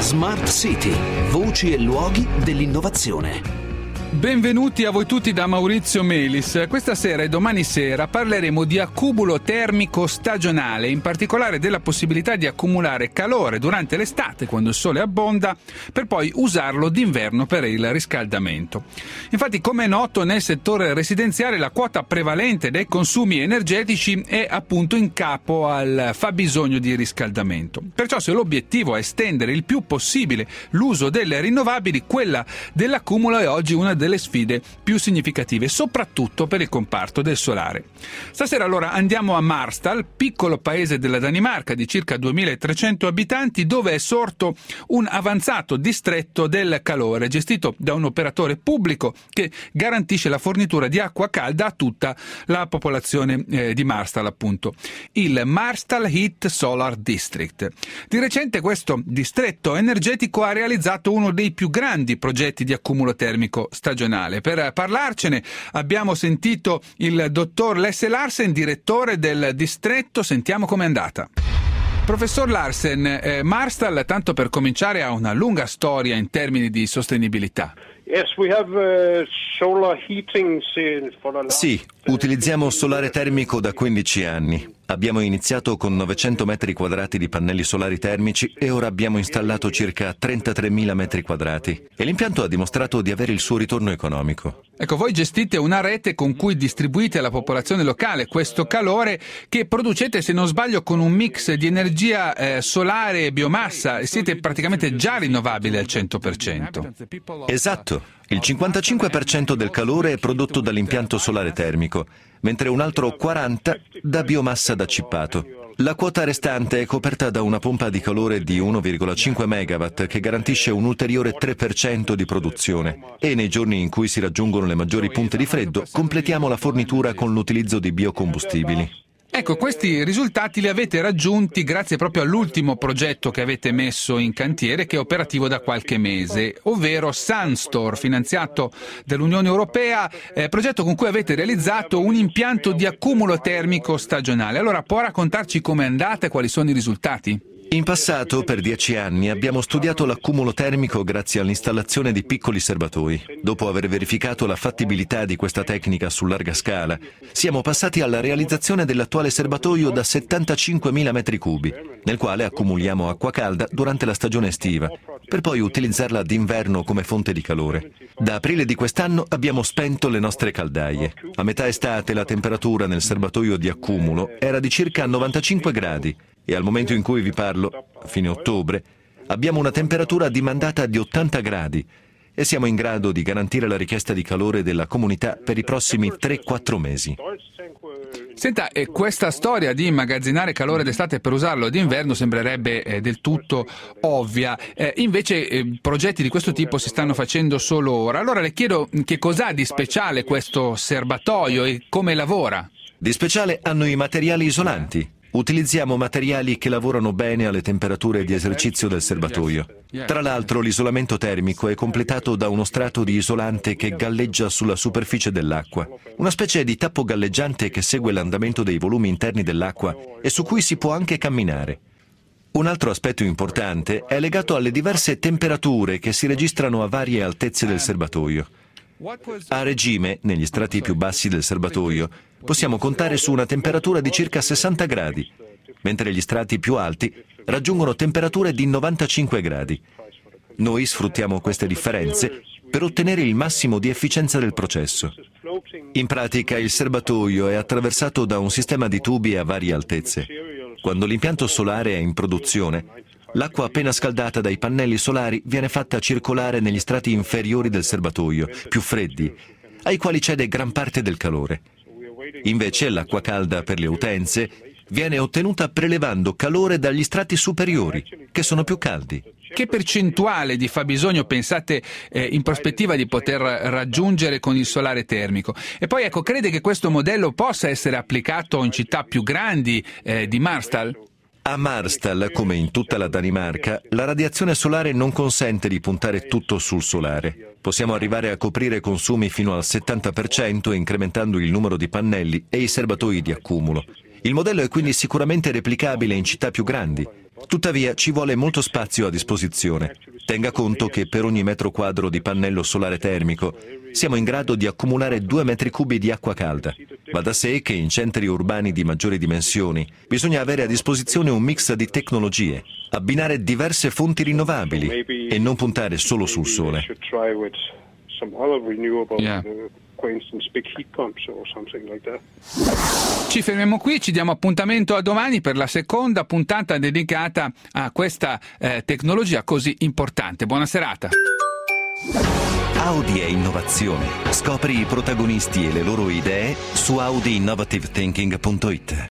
Smart City, voci e luoghi dell'innovazione. Benvenuti a voi tutti da Maurizio Melis. Questa sera e domani sera parleremo di accumulo termico stagionale, in particolare della possibilità di accumulare calore durante l'estate, quando il sole abbonda, per poi usarlo d'inverno per il riscaldamento. Infatti, come è noto, nel settore residenziale la quota prevalente dei consumi energetici è appunto in capo al fabbisogno di riscaldamento. Perciò, se l'obiettivo è estendere il più possibile l'uso delle rinnovabili, quella dell'accumulo è oggi una delle sfide più significative, soprattutto per il comparto del solare. Stasera allora andiamo a Marstal, piccolo paese della Danimarca di circa 2300 abitanti, dove è sorto un avanzato distretto del calore gestito da un operatore pubblico che garantisce la fornitura di acqua calda a tutta la popolazione di Marstal, appunto, il Marstal Heat Solar District. Di recente questo distretto energetico ha realizzato uno dei più grandi progetti di accumulo termico stagionale. Per parlarcene abbiamo sentito il dottor Lasse Larsen, direttore del distretto. Sentiamo com'è andata. Professor Larsen, Marstal, tanto per cominciare, ha una lunga storia in termini di sostenibilità. Sì, utilizziamo solare termico da 15 anni. Abbiamo iniziato con 900 metri quadrati di pannelli solari termici e ora abbiamo installato circa 33.000 metri quadrati. E l'impianto ha dimostrato di avere il suo ritorno economico. Ecco, voi gestite una rete con cui distribuite alla popolazione locale questo calore che producete, se non sbaglio, con un mix di energia solare e biomassa. Siete praticamente già rinnovabili al 100%. Esatto. Il 55% del calore è prodotto dall'impianto solare termico, mentre un altro 40% da biomassa da cippato. La quota restante è coperta da una pompa di calore di 1,5 megawatt che garantisce un ulteriore 3% di produzione. E nei giorni in cui si raggiungono le maggiori punte di freddo, completiamo la fornitura con l'utilizzo di biocombustibili. Ecco, questi risultati li avete raggiunti grazie proprio all'ultimo progetto che avete messo in cantiere, che è operativo da qualche mese, ovvero Sunstor, finanziato dall'Unione Europea, progetto con cui avete realizzato un impianto di accumulo termico stagionale. Allora, può raccontarci com'è andata e quali sono i risultati? In passato, per 10 anni, abbiamo studiato l'accumulo termico grazie all'installazione di piccoli serbatoi. Dopo aver verificato la fattibilità di questa tecnica su larga scala, siamo passati alla realizzazione dell'attuale serbatoio da 75.000 metri cubi, nel quale accumuliamo acqua calda durante la stagione estiva, per poi utilizzarla d'inverno come fonte di calore. Da aprile di quest'anno abbiamo spento le nostre caldaie. A metà estate la temperatura nel serbatoio di accumulo era di circa 95 gradi, e al momento in cui vi parlo, a fine ottobre, abbiamo una temperatura dimandata di 80 gradi e siamo in grado di garantire la richiesta di calore della comunità per i prossimi 3-4 mesi. Senta, questa storia di immagazzinare calore d'estate per usarlo d'inverno sembrerebbe del tutto ovvia, invece progetti di questo tipo si stanno facendo solo ora. Allora le chiedo che cos'ha di speciale questo serbatoio e come lavora? Di speciale hanno i materiali isolanti. Utilizziamo materiali che lavorano bene alle temperature di esercizio del serbatoio. Tra l'altro, l'isolamento termico è completato da uno strato di isolante che galleggia sulla superficie dell'acqua, una specie di tappo galleggiante che segue l'andamento dei volumi interni dell'acqua e su cui si può anche camminare. Un altro aspetto importante è legato alle diverse temperature che si registrano a varie altezze del serbatoio. A regime, negli strati più bassi del serbatoio, possiamo contare su una temperatura di circa 60 gradi, mentre gli strati più alti raggiungono temperature di 95 gradi. Noi sfruttiamo queste differenze per ottenere il massimo di efficienza del processo. In pratica, il serbatoio è attraversato da un sistema di tubi a varie altezze. Quando l'impianto solare è in produzione, l'acqua appena scaldata dai pannelli solari viene fatta circolare negli strati inferiori del serbatoio, più freddi, ai quali cede gran parte del calore. Invece l'acqua calda per le utenze viene ottenuta prelevando calore dagli strati superiori, che sono più caldi. Che percentuale di fabbisogno pensate in prospettiva di poter raggiungere con il solare termico? E poi ecco, crede che questo modello possa essere applicato in città più grandi di Marstal? A Marstal, come in tutta la Danimarca, la radiazione solare non consente di puntare tutto sul solare. Possiamo arrivare a coprire consumi fino al 70% incrementando il numero di pannelli e i serbatoi di accumulo. Il modello è quindi sicuramente replicabile in città più grandi, Tuttavia ci vuole molto spazio a disposizione. Tenga conto che per ogni metro quadro di pannello solare termico siamo in grado di accumulare 2 metri cubi di acqua calda. Va da sé che in centri urbani di maggiori dimensioni bisogna avere a disposizione un mix di tecnologie, abbinare diverse fonti rinnovabili e non puntare solo sul sole. Ci fermiamo qui, ci diamo appuntamento a domani per la seconda puntata dedicata a questa tecnologia così importante. Buona serata. Audi e innovazione. Scopri i protagonisti e le loro idee su audiinnovativethinking.it.